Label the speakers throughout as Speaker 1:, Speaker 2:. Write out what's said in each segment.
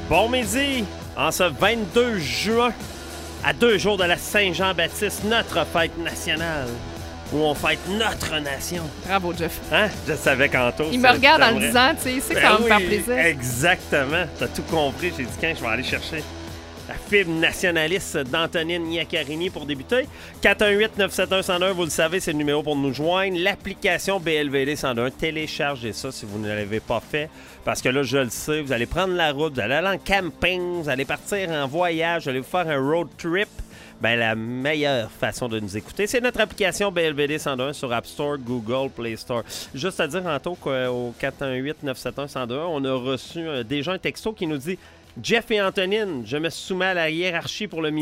Speaker 1: Bon midi, en ce 22 juin, à 2 jours de la Saint-Jean-Baptiste, notre fête nationale, où on fête notre nation.
Speaker 2: Bravo, Jeff.
Speaker 1: Hein? Je savais qu'Anto...
Speaker 2: Il me regarde en le disant, tu sais, il sait que ça va me faire plaisir.
Speaker 1: Exactement. T'as tout compris. J'ai dit, quand je vais aller chercher la fibre nationaliste d'Antonine Iaccarini pour débuter. 418-971-101, vous le savez, c'est le numéro pour nous joindre. L'application BLVD 101, téléchargez ça si vous ne l'avez pas fait. Parce que là, je le sais, vous allez prendre la route, vous allez aller en camping, vous allez partir en voyage, vous allez vous faire un road trip. Ben, la meilleure façon de nous écouter, c'est notre application BLVD 101 sur App Store, Google, Play Store. Juste à dire, Anto, qu'au 418-971-101, on a reçu déjà un texto qui nous dit « Jeff et Antonine, je me soumets à la hiérarchie pour le midi. »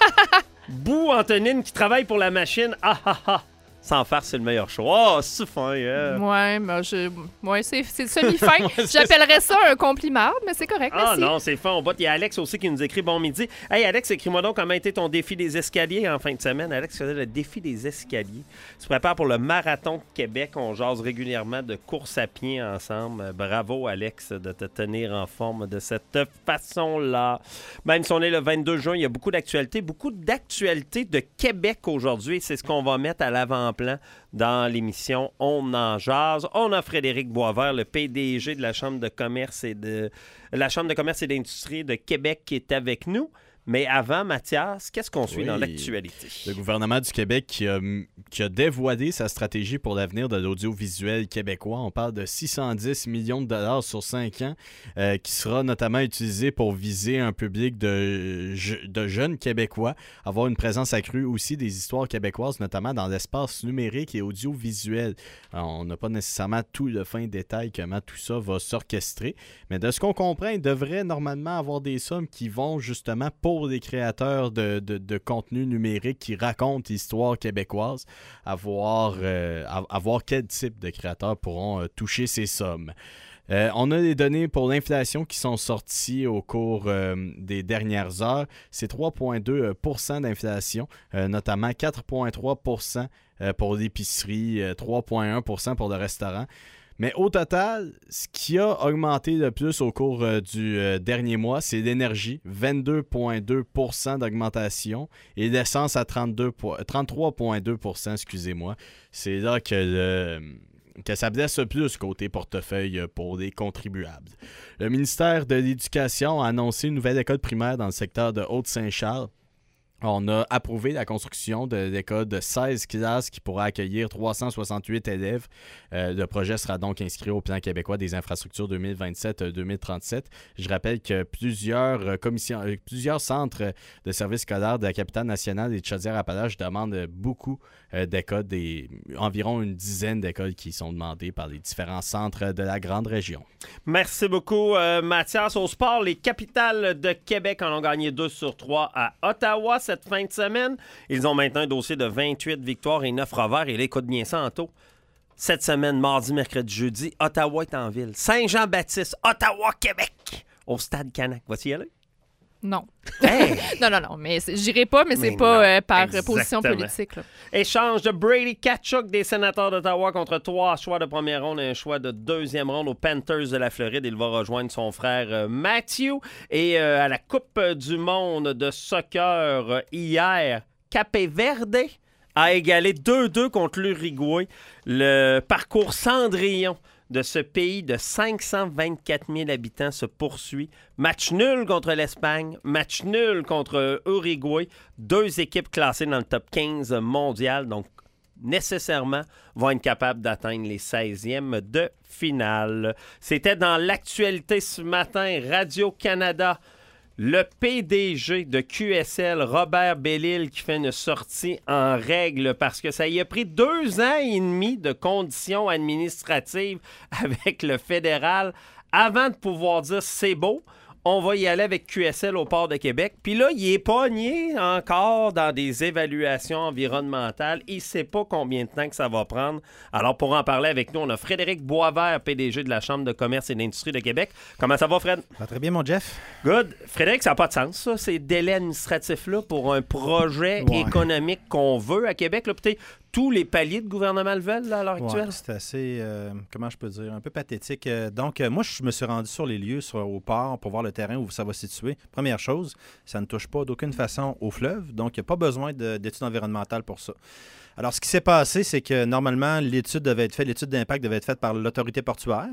Speaker 1: Bou Antonine qui travaille pour la machine. Ah ah ah! Sans farce, c'est le meilleur show. Oh, c'est fin, yeah.
Speaker 2: Ouais, mais c'est semi-fin. J'appellerais ça un compliment, mais c'est correct.
Speaker 1: Ah
Speaker 2: merci.
Speaker 1: Non, c'est fin. On botte. Il y a Alex aussi qui nous écrit bon midi. Hey, Alex, écris-moi donc comment a été ton défi des escaliers en fin de semaine. Alex faisait le défi des escaliers. Tu te prépares pour le marathon de Québec. On jase régulièrement de course à pied ensemble. Bravo, Alex, de te tenir en forme de cette façon-là. Même si on est le 22 juin, il y a beaucoup d'actualités de Québec aujourd'hui. C'est ce qu'on va mettre à l'avant-plan dans l'émission On en jase. On a Frédéric Boisvert, le PDG de la Chambre de commerce et d'industrie de Québec qui est avec nous. Mais avant, Mathias, qu'est-ce qu'on suit dans l'actualité?
Speaker 3: Le gouvernement du Québec qui a dévoilé sa stratégie pour l'avenir de l'audiovisuel québécois. On parle de 610 millions de dollars sur 5 ans qui sera notamment utilisé pour viser un public de jeunes Québécois, avoir une présence accrue aussi des histoires québécoises, notamment dans l'espace numérique et audiovisuel. Alors, on n'a pas nécessairement tout le fin détail comment tout ça va s'orchestrer, mais de ce qu'on comprend, il devrait normalement avoir des sommes qui vont justement pour des créateurs de contenu numérique qui racontent l'histoire québécoise, à voir quel type de créateurs pourront toucher ces sommes. On a des données pour l'inflation qui sont sorties au cours des dernières heures. C'est 3,2 % d'inflation, notamment 4,3 % pour l'épicerie, 3,1 % pour le restaurant. Mais au total, ce qui a augmenté le plus au cours du dernier mois, c'est l'énergie, 22,2 % d'augmentation, et l'essence à 33,2 %, excusez-moi. C'est là que ça blesse plus côté portefeuille pour les contribuables. Le ministère de l'Éducation a annoncé une nouvelle école primaire dans le secteur de Haute-Saint-Charles. On a approuvé la construction de l'école de 16 classes qui pourra accueillir 368 élèves. Le projet sera donc inscrit au Plan québécois des infrastructures 2027-2037. Je rappelle que plusieurs centres de services scolaires de la capitale nationale et de Chaudière-Appalaches demandent beaucoup d'écoles, environ une dizaine d'écoles qui sont demandées par les différents centres de la grande région.
Speaker 1: Merci beaucoup, Mathias. Au sport, les Capitales de Québec en ont gagné 2 sur 3 à Ottawa cette fin de semaine. Ils ont maintenant un dossier de 28 victoires et 9 revers. Et là, écoute bien ça, Anto. Cette semaine, mardi, mercredi, jeudi, Ottawa est en ville. Saint-Jean-Baptiste, Ottawa, Québec, au Stade Canac. Vas-tu y aller?
Speaker 2: Non.
Speaker 1: Hey!
Speaker 2: non, mais j'irai pas, mais c'est
Speaker 1: Mais
Speaker 2: pas
Speaker 1: non,
Speaker 2: par
Speaker 1: exactement.
Speaker 2: position politique. Là.
Speaker 1: Échange de Brady Tkachuk des Sénateurs d'Ottawa contre 3 choix de première ronde et un choix de deuxième ronde aux Panthers de la Floride. Il va rejoindre son frère Matthew. Et à la Coupe du monde de soccer hier, Cape Verde a égalé 2-2 contre l'Uruguay. Le parcours Cendrillon de ce pays de 524 000 habitants se poursuit. Match nul contre l'Espagne, match nul contre Uruguay. 2 équipes classées dans le top 15 mondial, donc nécessairement vont être capables d'atteindre les 16e de finale. C'était dans l'actualité ce matin, Radio-Canada. Le PDG de QSL, Robert Bellil, qui fait une sortie en règle parce que ça y a pris 2 ans et demi de conditions administratives avec le fédéral avant de pouvoir dire c'est beau. On va y aller avec QSL au port de Québec. Puis là, il est pogné encore dans des évaluations environnementales. Il ne sait pas combien de temps que ça va prendre. Alors, pour en parler avec nous, on a Frédéric Boisvert, PDG de la Chambre de commerce et d'industrie de Québec. Comment ça va, Fred?
Speaker 4: Ça va très bien, mon Jeff.
Speaker 1: Good. Frédéric, ça n'a pas de sens, ça, ces délais administratifs-là, pour un projet économique qu'on veut à Québec. Là, peut-être tous les paliers de gouvernement le veulent là, à l'heure
Speaker 4: Ouais,
Speaker 1: actuelle?
Speaker 4: c'est assez, comment je peux dire, un peu pathétique. Donc, moi, je me suis rendu sur les lieux, au port, pour voir le terrain où ça va se situer. Première chose, ça ne touche pas d'aucune façon au fleuve, donc il n'y a pas besoin d'études environnementales pour ça. Alors, ce qui s'est passé, c'est que normalement, l'étude d'impact devait être faite par l'autorité portuaire.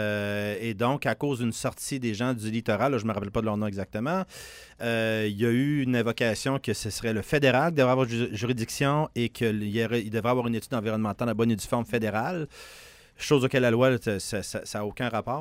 Speaker 4: Et donc, à cause d'une sortie des gens du littoral, là, je ne me rappelle pas de leur nom exactement, il y a eu une invocation que ce serait le fédéral qui devrait avoir juridiction et qu'il devrait avoir une étude environnementale à bonne et due forme fédérale. Chose auquel la loi, ça n'a aucun rapport.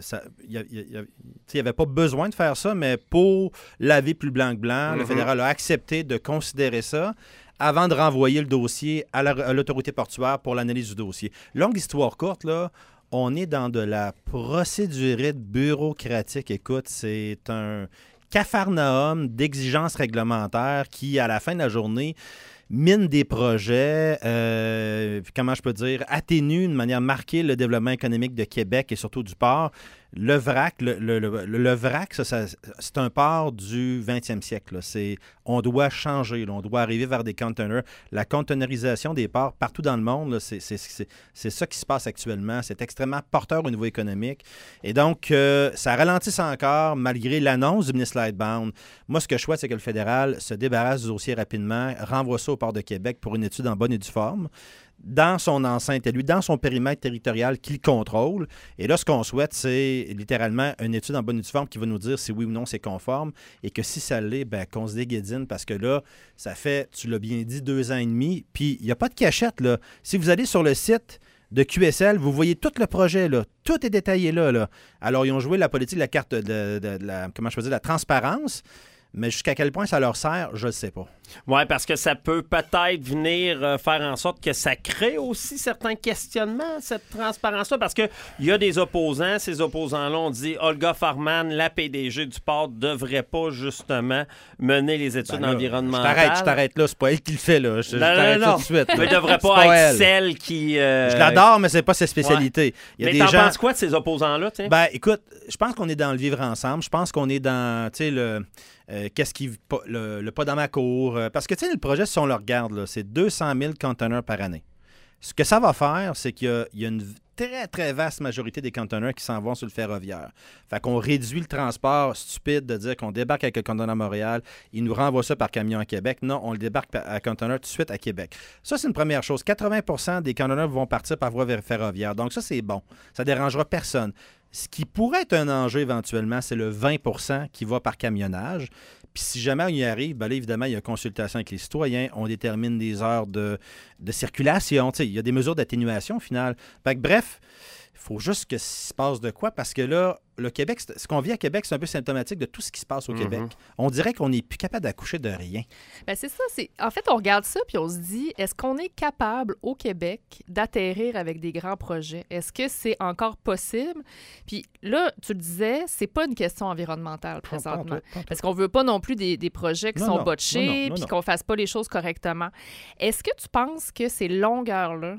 Speaker 4: Il n'y avait pas besoin de faire ça, mais pour laver plus blanc que blanc, le fédéral a accepté de considérer ça avant de renvoyer le dossier à l'autorité portuaire pour l'analyse du dossier. Longue histoire courte, là, on est dans de la procédurite bureaucratique. Écoute, c'est un capharnaüm d'exigences réglementaires qui, à la fin de la journée, mine des projets, comment je peux dire, atténue de manière marquée le développement économique de Québec et surtout du port. Le vrac, le vrac, c'est un port du 20e siècle. On doit changer, là, on doit arriver vers des containers. La containerisation des ports partout dans le monde, là, c'est ça qui se passe actuellement. C'est extrêmement porteur au niveau économique. Et donc, ça ralentisse encore malgré l'annonce du ministre Lightbound. Moi, ce que je souhaite, c'est que le fédéral se débarrasse du dossier rapidement, renvoie ça au port de Québec pour une étude en bonne et due forme, dans son enceinte à lui, dans son périmètre territorial qu'il contrôle. Et là, ce qu'on souhaite, c'est littéralement une étude en bonne et due forme qui va nous dire si oui ou non c'est conforme et que si ça l'est, ben, qu'on se déguédine parce que là, ça fait, tu l'as bien dit, 2 ans et demi. Puis, il n'y a pas de cachette, là. Si vous allez sur le site de QSL, vous voyez tout le projet, là. Tout est détaillé là. Alors, ils ont joué la politique de la carte comment je peux dire, la transparence. Mais jusqu'à quel point ça leur sert, je ne sais pas.
Speaker 1: Oui, parce que ça peut peut-être venir faire en sorte que ça crée aussi certains questionnements, cette transparence-là, parce qu'il y a des opposants. Ces opposants-là ont dit Olga Farman, la PDG du port, ne devrait pas justement mener les études environnementales.
Speaker 4: Je t'arrête là, c'est pas elle qui le fait, là. Je t'arrête
Speaker 1: non.
Speaker 4: tout de suite.
Speaker 1: Mais ne devrait pas être celle qui...
Speaker 4: Je l'adore, mais c'est pas sa spécialité.
Speaker 1: Ouais. Mais t'en penses quoi de ces opposants-là? T'sais?
Speaker 4: Ben, écoute, je pense qu'on est dans le vivre ensemble. Je pense qu'on est dans, tu sais, le pas dans ma cour. Parce que, tu sais, le projet, si on le regarde, là, c'est 200 000 containers par année. Ce que ça va faire, c'est qu'il y a une très, très vaste majorité des containers qui s'en vont sur le ferroviaire. Fait qu'on réduit le transport stupide de dire qu'on débarque avec le conteneur à Montréal, il nous renvoie ça par camion à Québec. Non, on le débarque à conteneur tout de suite à Québec. Ça, c'est une première chose. 80 des conteneurs vont partir par voie ferroviaire. Donc ça, c'est bon. Ça ne dérangera personne. Ce qui pourrait être un enjeu éventuellement, c'est le 20 qui va par camionnage. Puis si jamais on y arrive, bien là, évidemment, il y a consultation avec les citoyens. On détermine des heures de circulation. Tu sais, il y a des mesures d'atténuation au final. Fait que, bref, il faut juste que se passe de quoi, parce que là, le Québec, ce qu'on vit à Québec, c'est un peu symptomatique de tout ce qui se passe au Québec. On dirait qu'on n'est plus capable d'accoucher de rien.
Speaker 2: Bien, c'est ça. En fait, on regarde ça puis on se dit, est-ce qu'on est capable au Québec d'atterrir avec des grands projets? Est-ce que c'est encore possible? Puis là, tu le disais, c'est pas une question environnementale présentement. Parce qu'on veut pas non plus des projets qui sont botchés puis qu'on fasse pas les choses correctement. Est-ce que tu penses que ces longueurs-là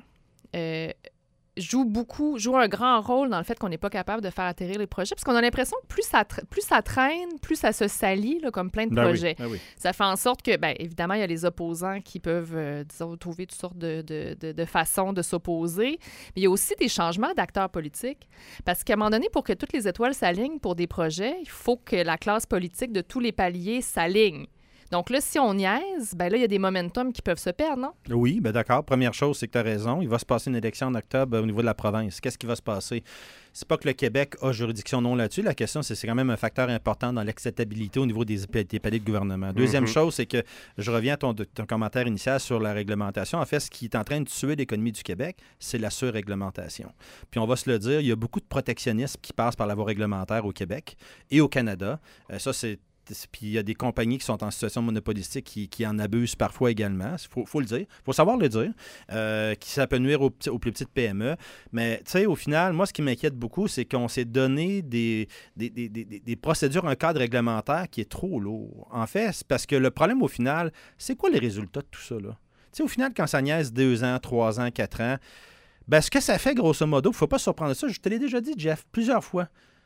Speaker 2: joue un grand rôle dans le fait qu'on n'est pas capable de faire atterrir les projets? Parce qu'on a l'impression que plus ça traîne, plus ça se salit, là, comme plein de projets.
Speaker 4: Oui.
Speaker 2: Ça fait en sorte que, bien, évidemment, il y a les opposants qui peuvent, disons, trouver toutes sortes de façons de s'opposer. Mais il y a aussi des changements d'acteurs politiques. Parce qu'à un moment donné, pour que toutes les étoiles s'alignent pour des projets, il faut que la classe politique de tous les paliers s'aligne. Donc là, si on niaise, ben là, il y a des momentum qui peuvent se perdre, non?
Speaker 4: Oui, bien d'accord. Première chose, c'est que tu as raison. Il va se passer une élection en octobre au niveau de la province. Qu'est-ce qui va se passer? C'est pas que le Québec a juridiction non là-dessus. La question, c'est quand même un facteur important dans l'acceptabilité au niveau des paliers de gouvernement. Deuxième chose, c'est que je reviens à ton commentaire initial sur la réglementation. En fait, ce qui est en train de tuer l'économie du Québec, c'est la surréglementation. Puis on va se le dire, il y a beaucoup de protectionnisme qui passe par la voie réglementaire au Québec et au Canada. Ça, c'est Puis il y a des compagnies qui sont en situation monopolistique qui en abusent parfois également. Il faut le dire. Il faut savoir le dire. Ça peut nuire aux plus petites PME. Mais tu sais, au final, moi, ce qui m'inquiète beaucoup, c'est qu'on s'est donné des procédures, un cadre réglementaire qui est trop lourd. En fait, c'est parce que le problème, au final, c'est quoi les résultats de tout ça, là? Tu sais, au final, quand ça niaise 2 ans, 3 ans, 4 ans, ben, ce que ça fait, grosso modo, il ne faut pas se surprendre de ça. Je te l'ai déjà dit, Jeff, plusieurs fois.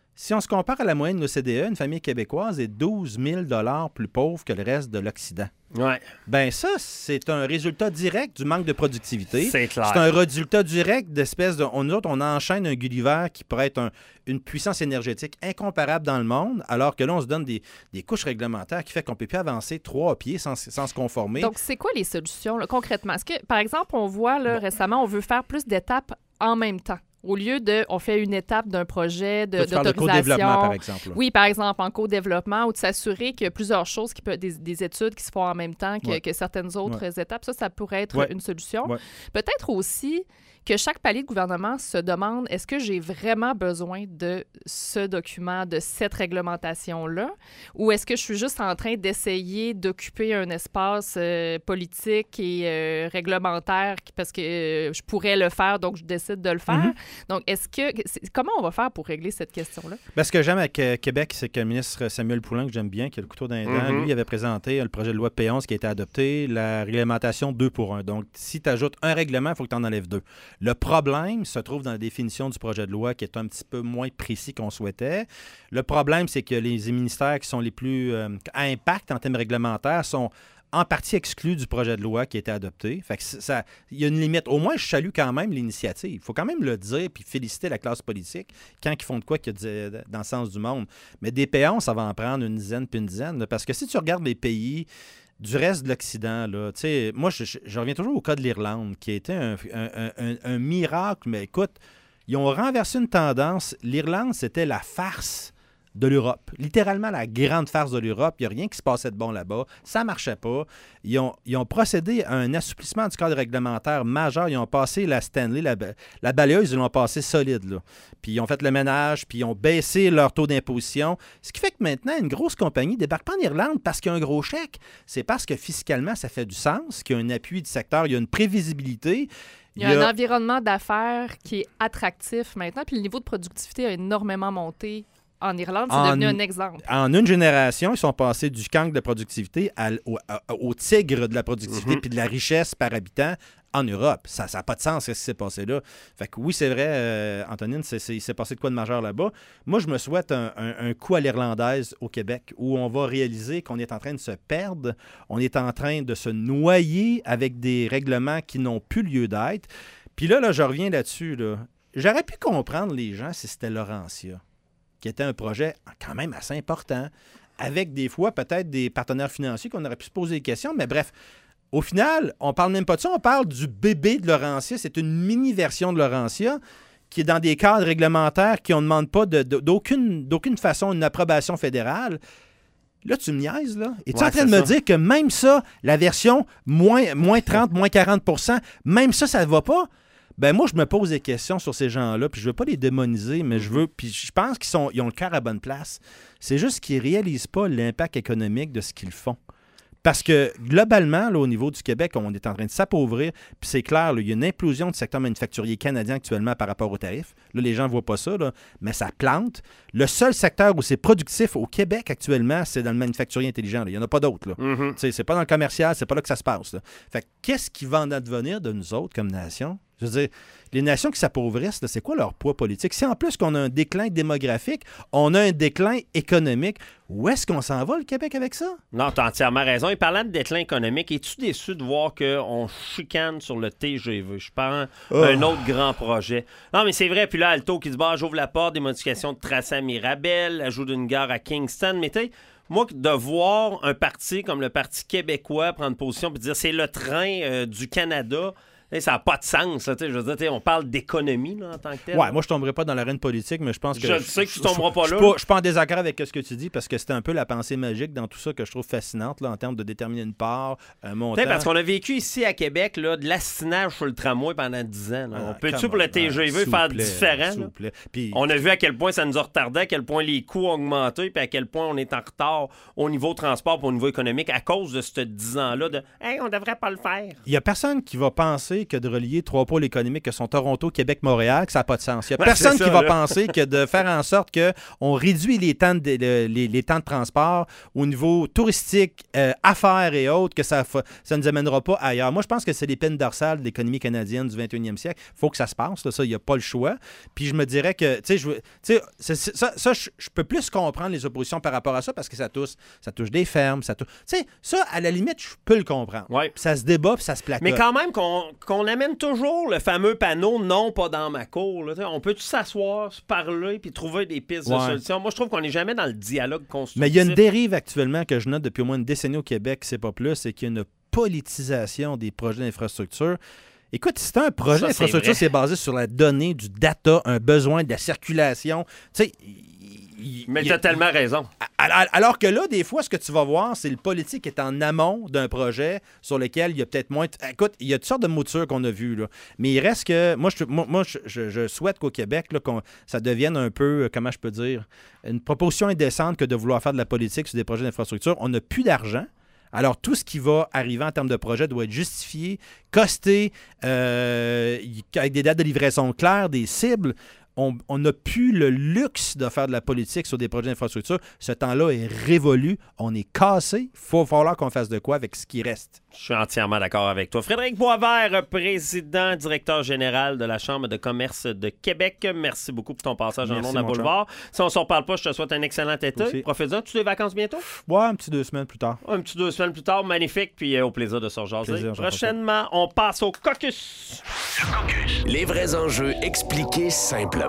Speaker 4: Si on se compare à la moyenne de l'OCDE, une famille québécoise est 12 000 $ plus pauvre que le reste de l'Occident.
Speaker 1: Ouais.
Speaker 4: Ben ça, c'est un résultat direct du manque de productivité.
Speaker 1: C'est clair.
Speaker 4: C'est un résultat direct d'espèce de... Nous autres, on enchaîne un Gulliver qui pourrait être une puissance énergétique incomparable dans le monde, alors que là, on se donne des couches réglementaires qui fait qu'on ne peut plus avancer 3 pieds sans se conformer.
Speaker 2: Donc, c'est quoi les solutions, là, concrètement? Est-ce que, par exemple, on voit récemment, on veut faire plus d'étapes en même temps? Au lieu de, on fait une étape d'un projet d'autorisation.
Speaker 4: De co-développement, par exemple. Là.
Speaker 2: Oui, par exemple, en co-développement, ou de s'assurer qu'il y a plusieurs choses, des études qui se font en même temps que certaines autres étapes. Ça pourrait être une solution. Ouais. Peut-être aussi que chaque palier de gouvernement se demande, est-ce que j'ai vraiment besoin de ce document, de cette réglementation-là, ou est-ce que je suis juste en train d'essayer d'occuper un espace politique et réglementaire parce que je pourrais le faire, donc je décide de le faire. Mm-hmm. Donc, comment on va faire pour régler cette question-là?
Speaker 4: Ben, ce que j'aime avec Québec, c'est que le ministre Samuel Poulin, que j'aime bien, qui a le couteau dans les dents, lui, il avait présenté le projet de loi P11 qui a été adopté, la réglementation 2 pour 1. Donc, si tu ajoutes un règlement, il faut que tu en enlèves 2. Le problème se trouve dans la définition du projet de loi qui est un petit peu moins précis qu'on souhaitait. Le problème, c'est que les ministères qui sont les plus à impact en termes réglementaires sont en partie exclus du projet de loi qui a été adopté. Fait que il y a une limite. Au moins, je salue quand même l'initiative. Il faut quand même le dire puis féliciter la classe politique quand ils font de quoi dans le sens du monde. Mais des P11, ça va en prendre une dizaine puis une dizaine. Là, parce que si tu regardes les pays du reste de l'Occident, là, tu sais, moi, je reviens toujours au cas de l'Irlande, qui a été un miracle. Mais écoute, ils ont renversé une tendance. L'Irlande, c'était la farce de l'Europe. Littéralement, la grande farce de l'Europe. Il n'y a rien qui se passait de bon là-bas. Ça ne marchait pas. Ils ont procédé à un assouplissement du cadre réglementaire majeur. Ils ont passé la Stanley, la balayeuse, ils l'ont passé solide. Là. Puis ils ont fait le ménage, puis ils ont baissé leur taux d'imposition. Ce qui fait que maintenant, une grosse compagnie ne débarque pas en Irlande parce qu'il y a un gros chèque. C'est parce que fiscalement, ça fait du sens, qu'il y a un appui du secteur, il y a une prévisibilité.
Speaker 2: Il y a un environnement d'affaires qui est attractif maintenant, puis le niveau de productivité a énormément monté. En Irlande, c'est devenu un exemple. En
Speaker 4: une génération, ils sont passés du cancre de la productivité au tigre de la productivité puis de la richesse par habitant en Europe. Ça n'a pas de sens ce qui s'est passé là. Fait que oui, c'est vrai, Antonine, il s'est passé de quoi de majeur là-bas. Moi, je me souhaite un coup à l'irlandaise au Québec où on va réaliser qu'on est en train de se perdre, on est en train de se noyer avec des règlements qui n'ont plus lieu d'être. Puis là, je reviens là-dessus. Là. J'aurais pu comprendre les gens si c'était Laurentia, qui était un projet quand même assez important, avec des fois peut-être des partenaires financiers qu'on aurait pu se poser des questions, mais bref, au final, on parle même pas de ça, on parle du bébé de Laurentia, c'est une mini-version de Laurentia qui est dans des cadres réglementaires qui ne demandent pas d'aucune façon une approbation fédérale. Là, tu me niaises, là. Es-tu en train de me dire que même ça, la version moins 30, moins 40 %, même ça ne va pas? Ben moi, je me pose des questions sur ces gens-là, puis je veux pas les démoniser, mais puis je pense qu'ils ont le cœur à bonne place. C'est juste qu'ils réalisent pas l'impact économique de ce qu'ils font. Parce que globalement, là, au niveau du Québec, on est en train de s'appauvrir. Puis c'est clair, là, il y a une implosion du secteur manufacturier canadien actuellement par rapport aux tarifs. Là, les gens ne voient pas ça, là, mais ça plante. Le seul secteur où c'est productif au Québec actuellement, c'est dans le manufacturier intelligent. Là. Il n'y en a pas d'autres. C'est pas dans le commercial, c'est pas là que ça se passe. Là. Fait que qu'est-ce qui va en advenir de nous autres comme nation? Je veux dire, les nations qui s'appauvrissent, là, c'est quoi leur poids politique? Si en plus qu'on a un déclin démographique, on a un déclin économique, où est-ce qu'on s'en va, le Québec, avec ça?
Speaker 1: Non, tu as entièrement raison. Et parlant de déclin économique, es-tu déçu de voir qu'on chicane sur le TGV? Je prends un autre grand projet. Non, mais c'est vrai. Puis là, Alto qui se bat, j'ouvre la porte, des modifications de tracé à Mirabel, ajout d'une gare à Kingston. Mais tu sais, moi, de voir un parti comme le Parti québécois prendre position et dire c'est le train du Canada... Ça n'a pas de sens. Là, je veux dire, on parle d'économie là, en tant que tel.
Speaker 4: Ouais, moi, je ne tomberai pas dans l'arène politique, mais je pense que...
Speaker 1: Je sais que tu ne tomberas pas là.
Speaker 4: Je ne suis pas en désaccord avec ce que tu dis, parce que c'est un peu la pensée magique dans tout ça que je trouve fascinante là, en termes de déterminer une part, un montant.
Speaker 1: Parce qu'on a vécu ici à Québec là, de l'assinage sur le tramway pendant 10 ans. On peut-tu pour le TGV faire différent? Puis... On a vu à quel point ça nous a retardé, à quel point les coûts ont augmenté, puis à quel point on est en retard au niveau transport et au niveau économique à cause de ce 10 ans-là de « Hey, on ne devrait pas le faire ».
Speaker 4: Il n'y a personne qui va penser penser que de relier trois pôles économiques que sont Toronto, Québec, Montréal, que ça n'a pas de sens. Il n'y a
Speaker 1: Ouais,
Speaker 4: personne
Speaker 1: c'est ça,
Speaker 4: qui va
Speaker 1: là.
Speaker 4: penser que de faire en sorte qu'on réduit les temps de transport au niveau touristique, affaires et autres, que ça ne nous amènera pas ailleurs. Moi, je pense que c'est l'épine dorsale de l'économie canadienne du 21e siècle. Il faut que ça se passe, là, ça, il n'y a pas le choix. Puis je me dirais que, je peux plus comprendre les oppositions par rapport à ça parce que ça touche des fermes, ça, à la limite, je peux le comprendre.
Speaker 1: Ouais.
Speaker 4: Puis ça se débat, puis ça se placote.
Speaker 1: Mais quand même qu'on amène toujours le fameux panneau « Non, pas dans ma cour ». Là. On peut-tu s'asseoir, se parler, puis trouver des pistes de solutions? Moi, je trouve qu'on n'est jamais dans le dialogue constructif.
Speaker 4: Mais il y a une dérive actuellement que je note depuis au moins une décennie au Québec, c'est pas plus, c'est qu'il y a une politisation des projets d'infrastructure. Écoute, si c'est un projet d'infrastructure, c'est basé sur la donnée, du data, un besoin de la circulation. Tu sais,
Speaker 1: mais tu as tellement raison.
Speaker 4: Alors que là, des fois, ce que tu vas voir, c'est le politique est en amont d'un projet sur lequel il y a peut-être moins... Écoute, il y a toutes sortes de moutures qu'on a vues, là. Mais il reste que... Moi, je souhaite qu'au Québec, là, ça devienne un peu, comment je peux dire, une proposition indécente que de vouloir faire de la politique sur des projets d'infrastructure. On n'a plus d'argent. Alors, tout ce qui va arriver en termes de projet doit être justifié, costé, avec des dates de livraison claires, des cibles. On n'a plus le luxe de faire de la politique sur des projets d'infrastructure. Ce temps-là est révolu. On est cassé. Il va falloir qu'on fasse de quoi avec ce qui reste.
Speaker 1: Je suis entièrement d'accord avec toi. Frédéric Boisvert, président, directeur général de la Chambre de commerce de Québec. Merci beaucoup pour ton passage en ondes à Boulevard. Si on ne se reparle pas, je te souhaite un excellent été. Profite-en. Tu as des vacances bientôt?
Speaker 4: Ouais, un petit 2 semaines plus tard.
Speaker 1: Un petit 2 semaines plus tard. Magnifique. Puis au plaisir de se rejaser. Prochainement, on passe au caucus.
Speaker 5: Les vrais enjeux expliqués simplement.